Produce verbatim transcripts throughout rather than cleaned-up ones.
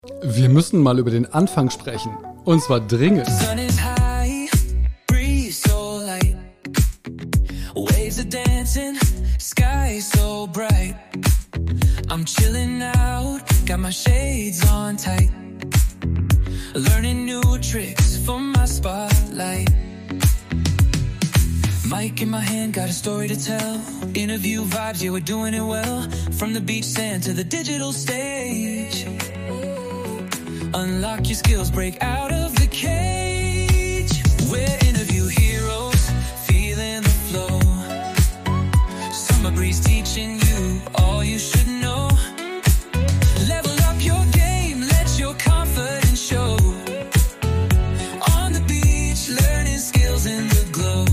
Wir müssen mal über den Anfang sprechen. Und zwar dringend. I'm chilling out, got my shades on tight. Learning new tricks for my spotlight. Mic in my hand, got a story to tell. Interview vibes, yeah, we're doing it well. From the beach sand to the digital stage. Unlock your skills, break out of the cage. We're interview heroes, feeling the flow. Summer breeze teaching you all you should know. Level up your game, let your confidence show. On the beach, learning skills in the glow.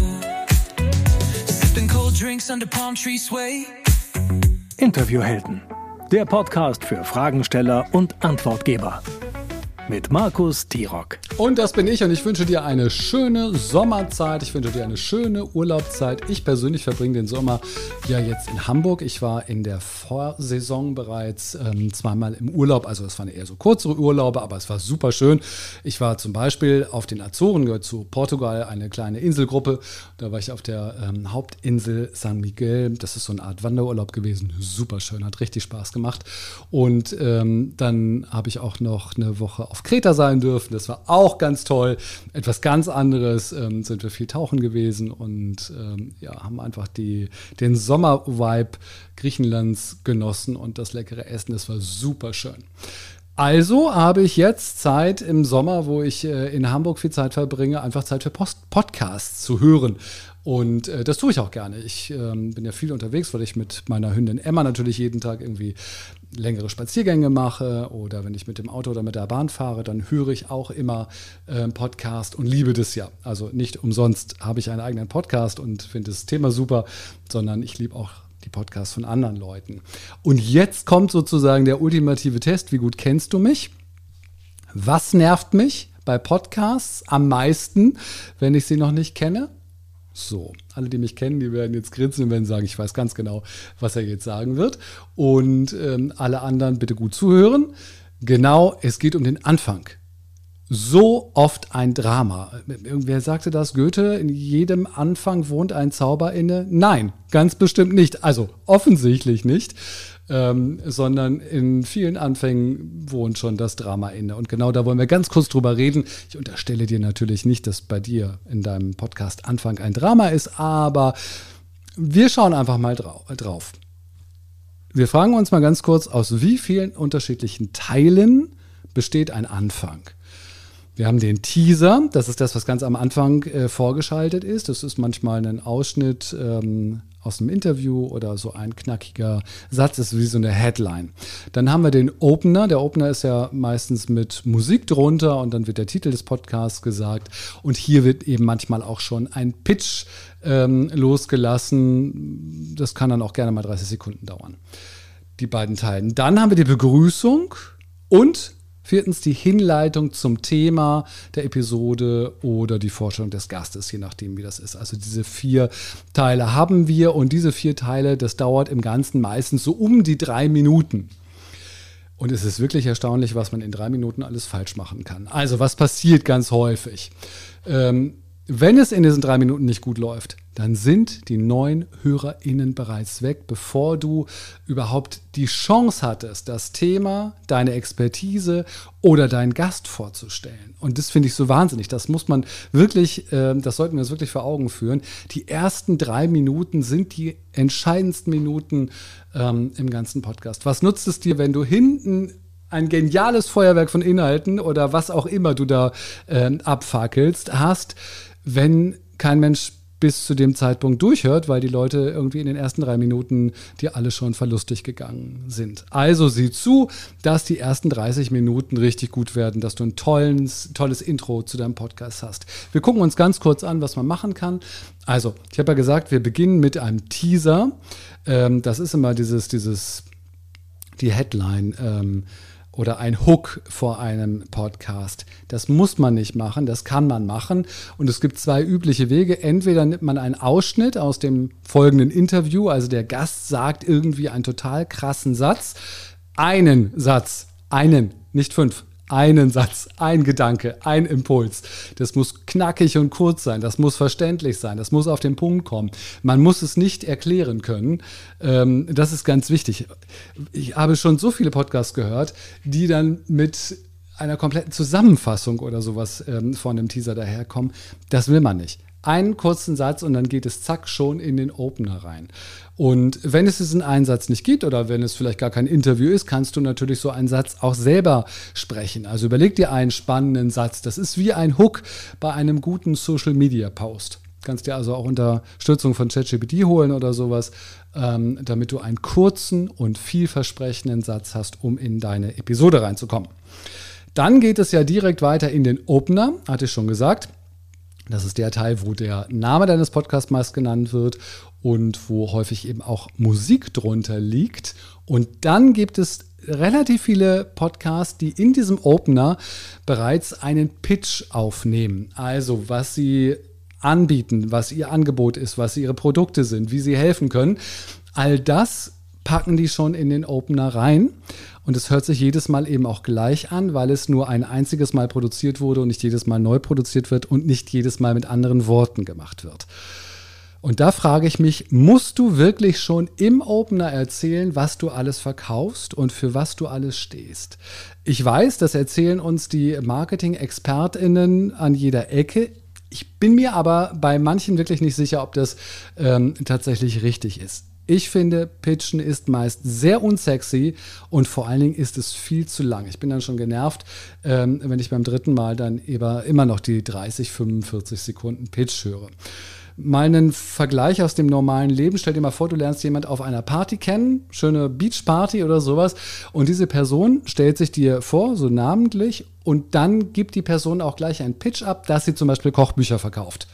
Sipping cold drinks under palm tree sway. Interviewhelden, der Podcast für Fragensteller und Antwortgeber. Mit Markus Tirock. Und das bin ich und ich wünsche dir eine schöne Sommerzeit. Ich wünsche dir eine schöne Urlaubszeit. Ich persönlich verbringe den Sommer ja jetzt in Hamburg. Ich war in der Vorsaison bereits ähm, zweimal im Urlaub. Also es waren eher so kürzere Urlaube, aber es war super schön. Ich war zum Beispiel auf den Azoren, gehört zu Portugal, eine kleine Inselgruppe. Da war ich auf der ähm, Hauptinsel San Miguel. Das ist so eine Art Wanderurlaub gewesen. Super schön, hat richtig Spaß gemacht. Und ähm, dann habe ich auch noch eine Woche auf Kreta sein dürfen. Das war auch ganz toll. Etwas ganz anderes. Ähm, sind wir viel tauchen gewesen und ähm, ja, haben einfach die, den Sommer-Vibe Griechenlands genossen und das leckere Essen. Das war super schön. Also habe ich jetzt Zeit im Sommer, wo ich äh, in Hamburg viel Zeit verbringe, einfach Zeit für Post- Podcasts zu hören. Und äh, das tue ich auch gerne. Ich ähm, bin ja viel unterwegs, weil ich mit meiner Hündin Emma natürlich jeden Tag irgendwie längere Spaziergänge mache oder wenn ich mit dem Auto oder mit der Bahn fahre, dann höre ich auch immer äh, Podcast und liebe das ja. Also nicht umsonst habe ich einen eigenen Podcast und finde das Thema super, sondern ich liebe auch die Podcasts von anderen Leuten. Und jetzt kommt sozusagen der ultimative Test. Wie gut kennst du mich? Was nervt mich bei Podcasts am meisten, wenn ich sie noch nicht kenne? So, alle, die mich kennen, die werden jetzt grinsen und werden sagen, ich weiß ganz genau, was er jetzt sagen wird. Und ähm, alle anderen bitte gut zuhören. Genau, es geht um den Anfang. So oft ein Drama. Irgendwer sagte das, Goethe, in jedem Anfang wohnt ein Zauber inne. Nein, ganz bestimmt nicht. Also offensichtlich nicht. Ähm, sondern in vielen Anfängen wohnt schon das Drama inne. Und genau da wollen wir ganz kurz drüber reden. Ich unterstelle dir natürlich nicht, dass bei dir in deinem Podcast Anfang ein Drama ist, aber wir schauen einfach mal drau- drauf. Wir fragen uns mal ganz kurz, aus wie vielen unterschiedlichen Teilen besteht ein Anfang? Wir haben den Teaser, das ist das, was ganz am Anfang äh, vorgeschaltet ist. Das ist manchmal ein Ausschnitt ähm, aus einem Interview oder so ein knackiger Satz, das ist wie so eine Headline. Dann haben wir den Opener. Der Opener ist ja meistens mit Musik drunter und dann wird der Titel des Podcasts gesagt. Und hier wird eben manchmal auch schon ein Pitch ähm, losgelassen. Das kann dann auch gerne mal dreißig Sekunden dauern. Die beiden Teile. Dann haben wir die Begrüßung und viertens die Hinleitung zum Thema der Episode oder die Vorstellung des Gastes, je nachdem, wie das ist. Also diese vier Teile haben wir und diese vier Teile, das dauert im Ganzen meistens so um die drei Minuten. Und es ist wirklich erstaunlich, was man in drei Minuten alles falsch machen kann. Also was passiert ganz häufig? Ähm, wenn es in diesen drei Minuten nicht gut läuft, dann sind die neuen HörerInnen bereits weg, bevor du überhaupt die Chance hattest, das Thema, deine Expertise oder deinen Gast vorzustellen. Und das finde ich so wahnsinnig. Das muss man wirklich, äh, das sollten wir uns wirklich vor Augen führen. Die ersten drei Minuten sind die entscheidendsten Minuten ähm, im ganzen Podcast. Was nutzt es dir, wenn du hinten ein geniales Feuerwerk von Inhalten oder was auch immer du da äh, abfackelst hast, wenn kein Mensch bis zu dem Zeitpunkt durchhört, weil die Leute irgendwie in den ersten drei Minuten dir alle schon verlustig gegangen sind. Also sieh zu, dass die ersten dreißig Minuten richtig gut werden, dass du ein tolles, tolles Intro zu deinem Podcast hast. Wir gucken uns ganz kurz an, was man machen kann. Also, ich habe ja gesagt, wir beginnen mit einem Teaser. Ähm, das ist immer dieses, dieses, die Headline, ähm, oder ein Hook vor einem Podcast. Das muss man nicht machen, das kann man machen. Und es gibt zwei übliche Wege. Entweder nimmt man einen Ausschnitt aus dem folgenden Interview, also der Gast sagt irgendwie einen total krassen Satz, einen Satz Einen, nicht fünf. Einen Satz, ein Gedanke, ein Impuls. Das muss knackig und kurz sein, das muss verständlich sein, das muss auf den Punkt kommen. Man muss es nicht erklären können. Ähm, das ist ganz wichtig. Ich habe schon so viele Podcasts gehört, die dann mit einer kompletten Zusammenfassung oder sowas ähm, von einem Teaser daherkommen. Das will man nicht. Einen kurzen Satz und dann geht es zack schon in den Opener rein. Und wenn es diesen einen Satz nicht gibt oder wenn es vielleicht gar kein Interview ist, kannst du natürlich so einen Satz auch selber sprechen. Also überleg dir einen spannenden Satz. Das ist wie ein Hook bei einem guten Social-Media-Post. Kannst dir also auch Unterstützung von ChatGPT holen oder sowas, ähm, damit du einen kurzen und vielversprechenden Satz hast, um in deine Episode reinzukommen. Dann geht es ja direkt weiter in den Opener, hatte ich schon gesagt. Das ist der Teil, wo der Name deines Podcasts meist genannt wird und wo häufig eben auch Musik drunter liegt. Und dann gibt es relativ viele Podcasts, die in diesem Opener bereits einen Pitch aufnehmen. Also was sie anbieten, was ihr Angebot ist, was ihre Produkte sind, wie sie helfen können. All das packen die schon in den Opener rein. Und es hört sich jedes Mal eben auch gleich an, weil es nur ein einziges Mal produziert wurde und nicht jedes Mal neu produziert wird und nicht jedes Mal mit anderen Worten gemacht wird. Und da frage ich mich, musst du wirklich schon im Opener erzählen, was du alles verkaufst und für was du alles stehst? Ich weiß, das erzählen uns die Marketing-ExpertInnen an jeder Ecke. Ich bin mir aber bei manchen wirklich nicht sicher, ob das ähm, tatsächlich richtig ist. Ich finde, Pitchen ist meist sehr unsexy und vor allen Dingen ist es viel zu lang. Ich bin dann schon genervt, ähm, wenn ich beim dritten Mal dann immer, immer noch die dreißig, fünfundvierzig Sekunden Pitch höre. Mal einen Vergleich aus dem normalen Leben. Stell dir mal vor, du lernst jemand auf einer Party kennen, schöne Beachparty oder sowas, und diese Person stellt sich dir vor, so namentlich, und dann gibt die Person auch gleich einen Pitch ab, dass sie zum Beispiel Kochbücher verkauft.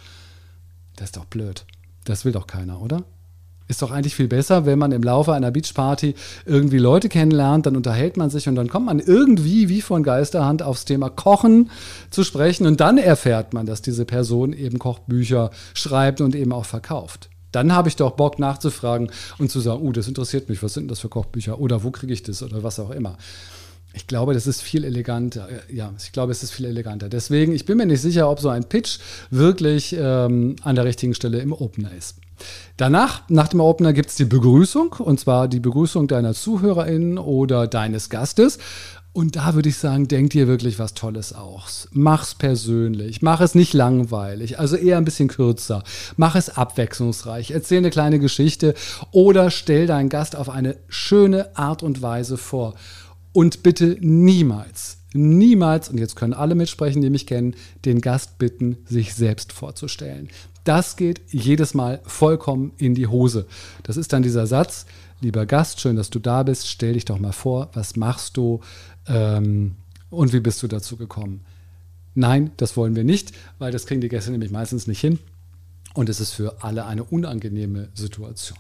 Das ist doch blöd. Das will doch keiner, oder? Ist doch eigentlich viel besser, wenn man im Laufe einer Beachparty irgendwie Leute kennenlernt, dann unterhält man sich und dann kommt man irgendwie wie von Geisterhand aufs Thema Kochen zu sprechen und dann erfährt man, dass diese Person eben Kochbücher schreibt und eben auch verkauft. Dann habe ich doch Bock nachzufragen und zu sagen, oh, das interessiert mich, was sind das für Kochbücher oder wo kriege ich das oder was auch immer. Ich glaube, das ist viel eleganter. Ja, ich glaube, es ist viel eleganter. Deswegen, ich bin mir nicht sicher, ob so ein Pitch wirklich ähm, an der richtigen Stelle im Opener ist. Danach, nach dem Opener, gibt es die Begrüßung, und zwar die Begrüßung deiner ZuhörerInnen oder deines Gastes. Und da würde ich sagen, denk dir wirklich was Tolles aus. Mach's persönlich, mach es nicht langweilig, also eher ein bisschen kürzer. Mach es abwechslungsreich, erzähl eine kleine Geschichte oder stell deinen Gast auf eine schöne Art und Weise vor. Und bitte niemals, niemals, und jetzt können alle mitsprechen, die mich kennen, den Gast bitten, sich selbst vorzustellen. Das geht jedes Mal vollkommen in die Hose. Das ist dann dieser Satz, lieber Gast, schön, dass du da bist, stell dich doch mal vor, was machst du ähm, und wie bist du dazu gekommen? Nein, das wollen wir nicht, weil das kriegen die Gäste nämlich meistens nicht hin und es ist für alle eine unangenehme Situation.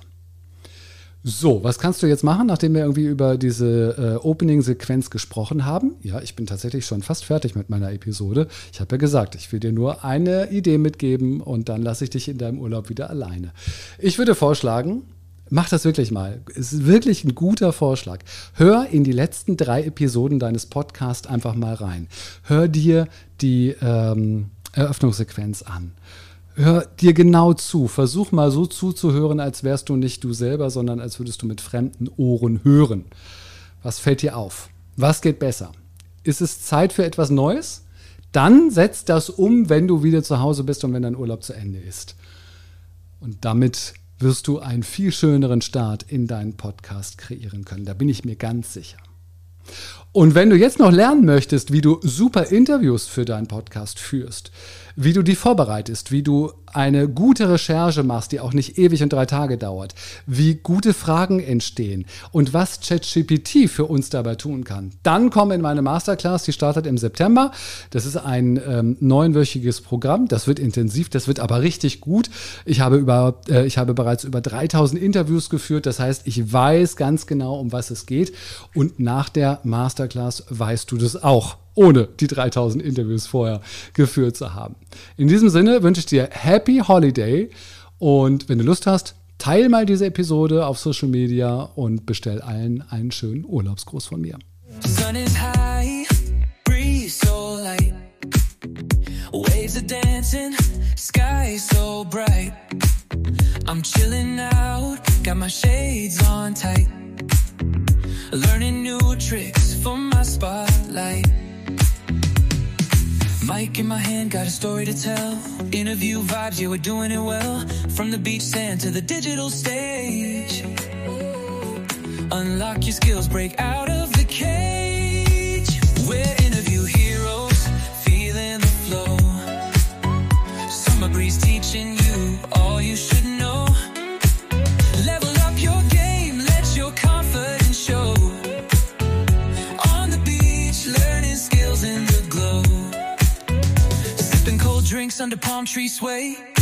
So, was kannst du jetzt machen, nachdem wir irgendwie über diese äh, Opening-Sequenz gesprochen haben? Ja, ich bin tatsächlich schon fast fertig mit meiner Episode. Ich habe ja gesagt, ich will dir nur eine Idee mitgeben und dann lasse ich dich in deinem Urlaub wieder alleine. Ich würde vorschlagen, mach das wirklich mal. Es ist wirklich ein guter Vorschlag. Hör in die letzten drei Episoden deines Podcasts einfach mal rein. Hör dir die ähm, Eröffnungssequenz an. Hör dir genau zu. Versuch mal so zuzuhören, als wärst du nicht du selber, sondern als würdest du mit fremden Ohren hören. Was fällt dir auf? Was geht besser? Ist es Zeit für etwas Neues? Dann setz das um, wenn du wieder zu Hause bist und wenn dein Urlaub zu Ende ist. Und damit wirst du einen viel schöneren Start in deinen Podcast kreieren können. Da bin ich mir ganz sicher. Und wenn du jetzt noch lernen möchtest, wie du super Interviews für deinen Podcast führst, wie du die vorbereitest, wie du eine gute Recherche machst, die auch nicht ewig und drei Tage dauert, wie gute Fragen entstehen und was ChatGPT für uns dabei tun kann, dann komm in meine Masterclass, die startet im September. Das ist ein ähm, neunwöchiges Programm, das wird intensiv, das wird aber richtig gut. Ich habe, über, äh, ich habe bereits über dreitausend Interviews geführt, das heißt, ich weiß ganz genau, um was es geht und nach der Masterclass weißt du das auch, ohne die dreitausend Interviews vorher geführt zu haben. In diesem Sinne wünsche ich dir Happy Holiday und wenn du Lust hast, teile mal diese Episode auf Social Media und bestell allen einen schönen Urlaubsgruß von mir. Sun is high. dancing, sky so bright. I'm chilling out, got my shades on tight. Learning new tricks for my spotlight. Mic in my hand, got a story to tell. Interview vibes, yeah, we're doing it well. From the beach sand to the digital stage. Unlock your skills, break out of the cage. We're interview heroes, feeling the flow. Summer breeze teaching you all you should know. Level up your game, let your confidence show. On the beach, learning skills in the glow. Sipping cold drinks under palm tree sway.